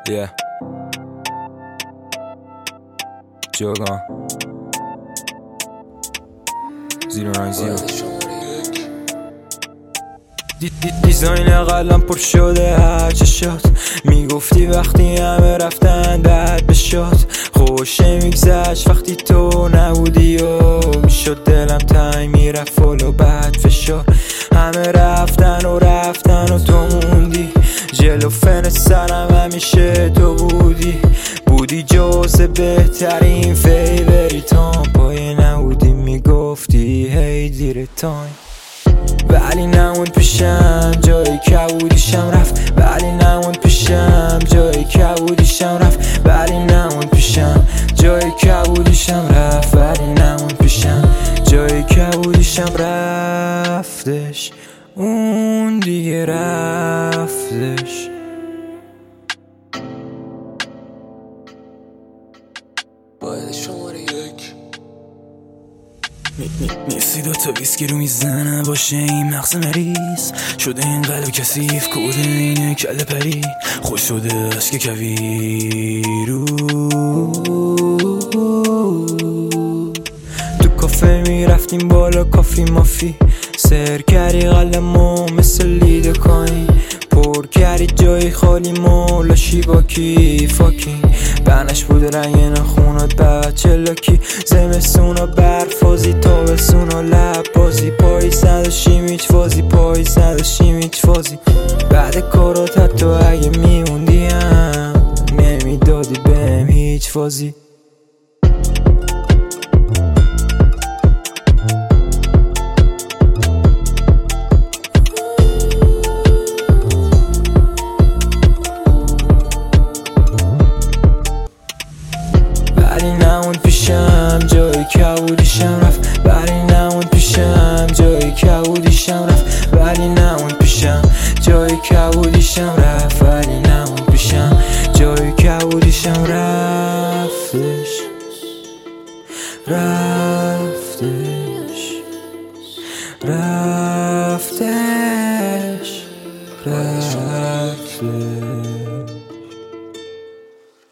Yeah. Jogan 090 دیزاین قلم پر شده هرچه شد. میگفتی وقتی همه رفتن بعد بشد. خوشه میگذشت وقتی تو نبودی و میشد دلم تنگ میرفت و بعد فشار. همه رفتن و تو موندی جلو فن سرم. همیشه تو بودی جزء بهترین فیوریتام. پای نبودی میگفتی هی دیر تایم. ولی نموند پیشم جای کبودیشم رفت. ولی نموند پیشم جای کبودیشم رفت. ولی نموند پیشم جای کبودیشم رفت. ولی نموند پیشم جای کبودیشم رفتش. اون دیگه رفتش. باید شماره 1 نیستی دوتا ویسکی رو میزنه باشه این مغز مریض شده. این قلب کثیف کود اینه کله پری خوش شده عشق کویرو. تو کافه میرفتیم بالا کافی مافی. سر کردی قلمو مثل لید کانی. پر کردی جای خالی مولاشی با کی فاکین. بنش بود رنگ نخونات بچه لاکی. زمستونا برفازی تابستونا لب بازی. پاییز نداشتیم هیچ فازی. پاییز نداشتیم هیچ فازی. بعد کارات حتی اگه میموندی هم نمیدادی بهم هیچ فازی. ولی نموند پیشم جای کبودیشم رفت. ولی نموند پیشم جای کبودیشم رفت. ولی نموند پیشم جای کبودیشم رفت. ولی نموند پیشم جای کبودیشم رفتش. رفتش رفتش رفتش.